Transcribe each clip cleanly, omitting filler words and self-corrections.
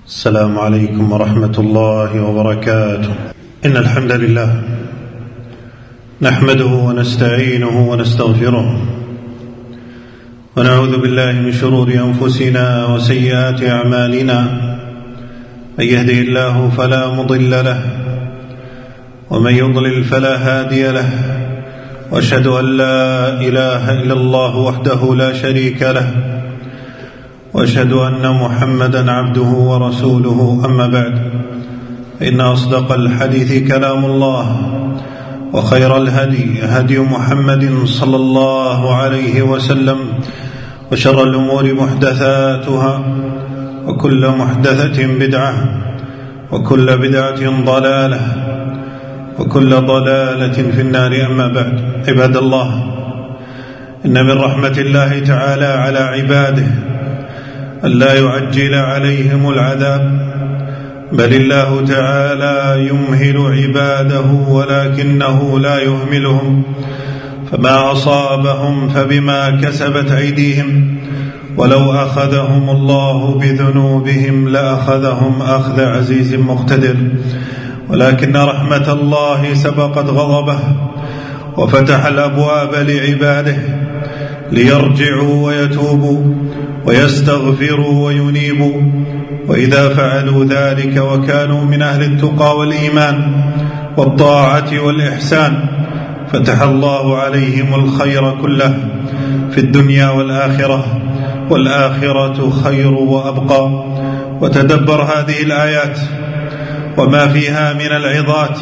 السلام عليكم ورحمة الله وبركاته. إن الحمد لله نحمده ونستعينه ونستغفره ونعوذ بالله من شرور أنفسنا وسيئات أعمالنا. من يهده الله فلا مضل له ومن يضلل فلا هادي له، وأشهد أن لا إله إلا الله وحده لا شريك له، وأشهد أن محمدا عبده ورسوله. أما بعد، إن أصدق الحديث كلام الله، وخير الهدي هدي محمد صلى الله عليه وسلم، وشر الأمور محدثاتها، وكل محدثة بدعة، وكل بدعة ضلالة، وكل ضلالة في النار. أما بعد، عباد الله، إن من رحمة الله تعالى على عباده أن لا يعجل عليهم العذاب، بل الله تعالى يمهل عباده ولكنه لا يهملهم، فما أصابهم فبما كسبت أيديهم، ولو أخذهم الله بذنوبهم لأخذهم أخذ عزيز مقتدر، ولكن رحمة الله سبقت غضبه، وفتح الأبواب لعباده ليرجعوا ويتوبوا ويستغفروا وينيبوا. وإذا فعلوا ذلك وكانوا من أهل التقى والإيمان والطاعة والإحسان، فتح الله عليهم الخير كله في الدنيا والآخرة، والآخرة خير وأبقى. وتدبر هذه الآيات وما فيها من العظات،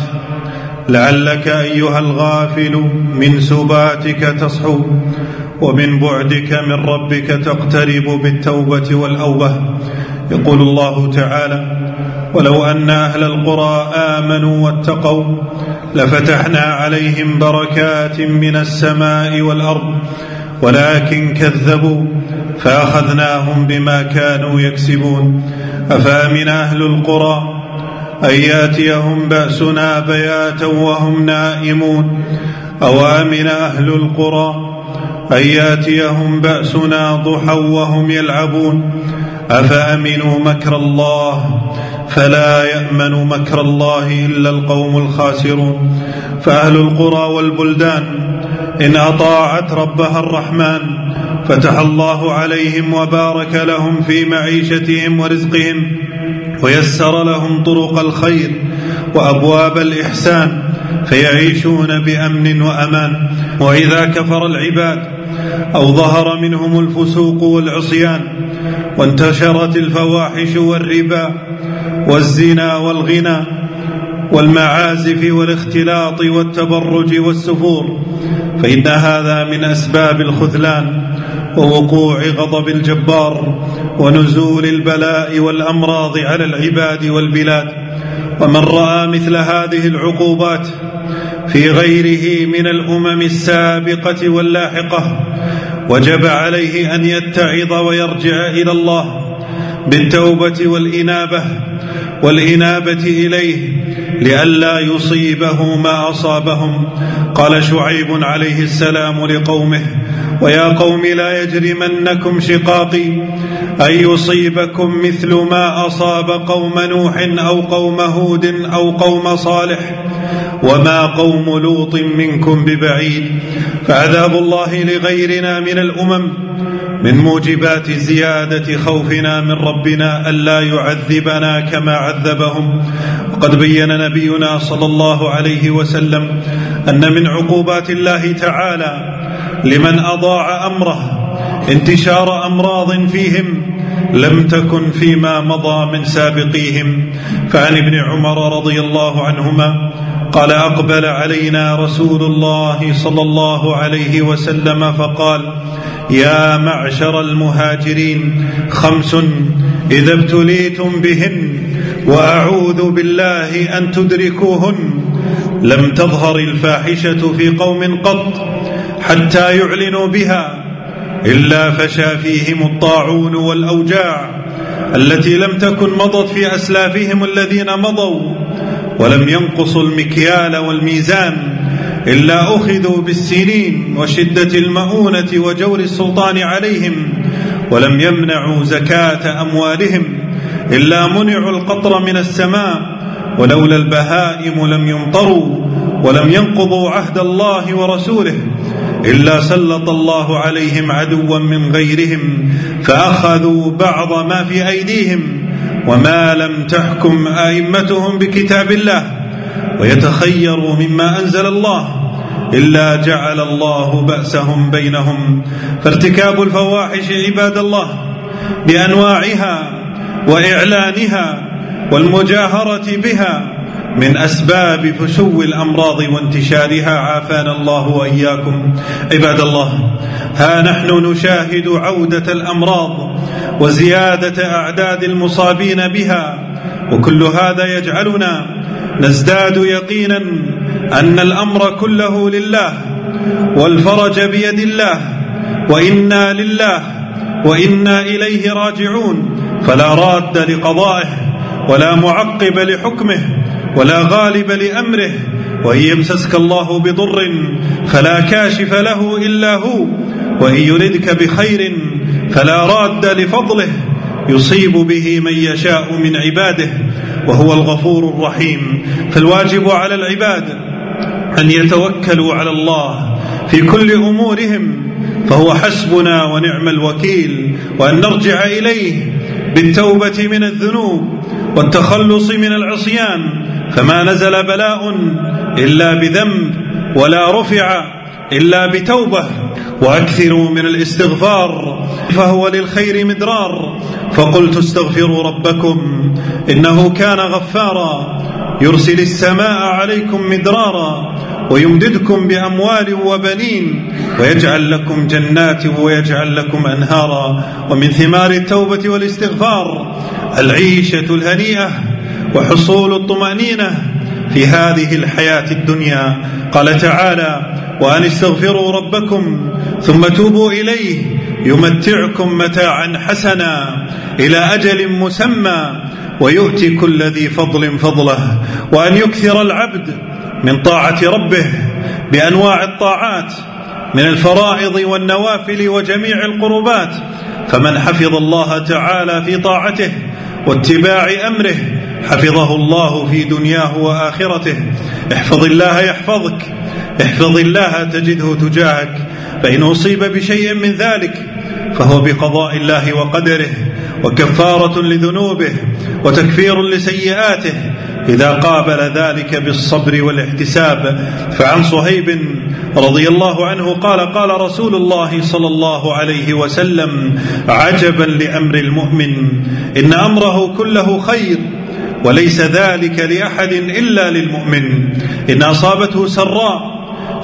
لعلك أيها الغافل من سباتك تصحو، ومن بعدك من ربك تقترب بالتوبة والأوبة. يقول الله تعالى: ولو أن أهل القرى آمنوا واتقوا لفتحنا عليهم بركات من السماء والأرض، ولكن كذبوا فأخذناهم بما كانوا يكسبون. أفأمن أهل القرى أن يأتيهم بأسنا بياتا وهم نائمون، أو أمن أهل القرى أن يأتيهم بأسنا ضحى وهم يلعبون. أفأمنوا مكر الله فلا يأمن مكر الله إلا القوم الخاسرون. فأهل القرى والبلدان إن أطاعت ربها الرحمن فتح الله عليهم وبارك لهم في معيشتهم ورزقهم، ويسر لهم طرق الخير وأبواب الإحسان، فيعيشون بأمن وأمان. وإذا كفر العباد أو ظهر منهم الفسوق والعصيان، وانتشرت الفواحش والربا والزنا والغنى والمعازف والاختلاط والتبرج والسفور، فإن هذا من أسباب الخذلان ووقوع غضب الجبار ونزول البلاء والأمراض على العباد والبلاد. ومن رأى مثل هذه العقوبات في غيره من الأمم السابقة واللاحقة، وجب عليه أن يتعظ ويرجع إلى الله بالتوبة والإنابة إليه لئلا يصيبه ما أصابهم. قال شعيب عليه السلام لقومه: ويا قوم لا يجرمنكم شقاقي أن يصيبكم مثل ما أصاب قوم نوح أو قوم هود أو قوم صالح، وما قوم لوط منكم ببعيد. فعذاب الله لغيرنا من الأمم من موجبات زيادة خوفنا من ربنا ألا يعذبنا كما عذبهم. وقد بين نبينا صلى الله عليه وسلم أن من عقوبات الله تعالى لمن أضاع أمره انتشار أمراض فيهم لم تكن فيما مضى من سابقيهم. فعن ابن عمر رضي الله عنهما قال: أقبل علينا رسول الله صلى الله عليه وسلم فقال: يا معشر المهاجرين 5 إذا ابتليتم بهن وأعوذ بالله أن تدركوهن: لم تظهر الفاحشة في قوم قط حتى يعلنوا بها إلا فشى فيهم الطاعون والأوجاع التي لم تكن مضت في أسلافهم الذين مضوا، ولم ينقصوا المكيال والميزان إلا أخذوا بالسنين وشدة المؤونة وجور السلطان عليهم، ولم يمنعوا زكاة أموالهم إلا منعوا القطر من السماء، ولولا البهائم لم يمطروا، ولم ينقضوا عهد الله ورسوله إلا سلط الله عليهم عدوا من غيرهم فأخذوا بعض ما في أيديهم، وما لم تحكم أئمتهم بكتاب الله ويتخيروا مما أنزل الله إلا جعل الله بأسهم بينهم. فارتكاب الفواحش عباد الله بأنواعها وإعلانها والمجاهرة بها من أسباب فشو الأمراض وانتشارها، عافانا الله وإياكم. عباد الله، ها نحن نشاهد عودة الأمراض وزيادة أعداد المصابين بها، وكل هذا يجعلنا نزداد يقينا أن الأمر كله لله والفرج بيد الله، وإنا لله وإنا إليه راجعون، فلا راد لقضائه ولا معقب لحكمه ولا غالب لأمره. وإن يمسسك الله بضر فلا كاشف له إلا هو، وإن يردك بخير فلا راد لفضله، يصيب به من يشاء من عباده، وهو الغفور الرحيم. فالواجب على العباد أن يتوكلوا على الله في كل أمورهم، فهو حسبنا ونعم الوكيل، وأن نرجع إليه بالتوبة من الذنوب والتخلص من العصيان، فما نزل بلاء إلا بذنب ولا رفع إلا بتوبة. وأكثروا من الاستغفار فهو للخير مدرار، فقلت استغفروا ربكم إنه كان غفارا يرسل السماء عليكم مدرارا ويمددكم بأموال وبنين ويجعل لكم جنات ويجعل لكم أنهارا. ومن ثمار التوبة والاستغفار العيشة الهنيئة وحصول الطمأنينة في هذه الحياة الدنيا. قال تعالى: وأن استغفروا ربكم ثم توبوا إليه يمتعكم متاعا حسنا إلى أجل مسمى ويؤتي كل ذي فضل فضله. وأن يكثر العبد من طاعة ربه بأنواع الطاعات من الفرائض والنوافل وجميع القربات، فمن حفظ الله تعالى في طاعته واتباع أمره حفظه الله في دنياه وآخرته. احفظ الله يحفظك، احفظ الله تجده تجاهك. فإن أصيب بشيء من ذلك فهو بقضاء الله وقدره، وكفارة لذنوبه وتكفير لسيئاته إذا قابل ذلك بالصبر والاحتساب. فعن صهيب رضي الله عنه قال: قال رسول الله صلى الله عليه وسلم: عجبا لأمر المؤمن، إن أمره كله خير، وليس ذلك لأحد إلا للمؤمن. إن أصابته سراء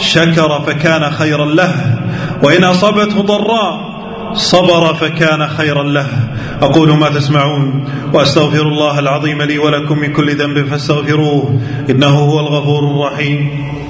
شكر فكان خيرا له، وإن أصابته ضراء صبر فكان خيرا له. أقول ما تسمعون، وأستغفر الله العظيم لي ولكم من كل ذنب فاستغفروه إنه هو الغفور الرحيم.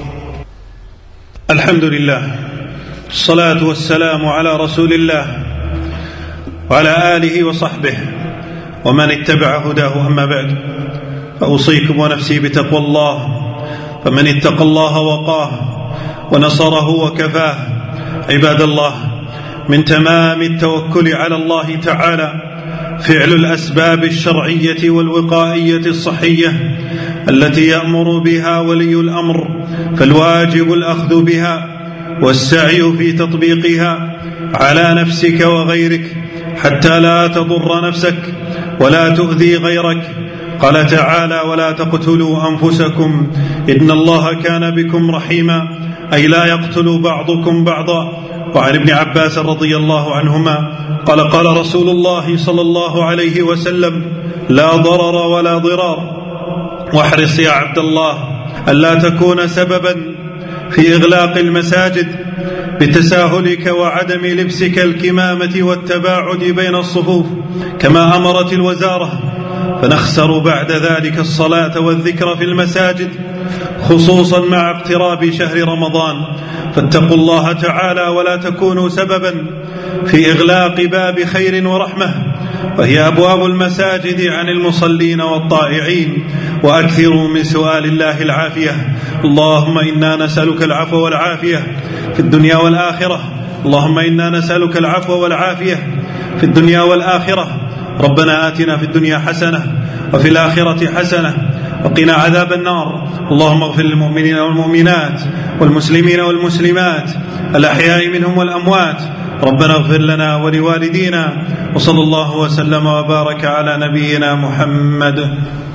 الحمد لله، الصلاة والسلام على رسول الله وعلى آله وصحبه ومن اتبع هداه. أما بعد، فأوصيكم ونفسي بتقوى الله، فمن اتقى الله وقاه ونصره وكفاه. عباد الله، من تمام التوكل على الله تعالى فعل الأسباب الشرعية والوقائية الصحية التي يأمر بها ولي الأمر، فالواجب الأخذ بها والسعي في تطبيقها على نفسك وغيرك حتى لا تضر نفسك ولا تؤذي غيرك. قال تعالى: ولا تقتلوا أنفسكم إن الله كان بكم رحيما، أي لا يقتل بعضكم بعضا. وعن ابن عباس رضي الله عنهما قال: قال رسول الله صلى الله عليه وسلم: لا ضرر ولا ضرار. واحرص يا عبد الله ألا تكون سببا في إغلاق المساجد بتساهلك وعدم لبسك الكمامة والتباعد بين الصفوف كما أمرت الوزارة، فنخسر بعد ذلك الصلاة والذكر في المساجد، خصوصا مع اقتراب شهر رمضان. فاتقوا الله تعالى ولا تكونوا سببا في إغلاق باب خير ورحمة، وهي أبواب المساجد عن المصلين والطائعين. وأكثروا من سؤال الله العافية. اللهم إنا نسألك العفو والعافية في الدنيا والآخرة. اللهم إنا نسألك العفو والعافية في الدنيا والآخرة. ربنا آتنا في الدنيا حسنة وفي الآخرة حسنة وقنا عذاب النار. اللهم اغفر للمؤمنين والمؤمنات والمسلمين والمسلمات الأحياء منهم والأموات. ربنا اغفر لنا ولوالدينا، وصلى الله وسلم وبارك على نبينا محمد.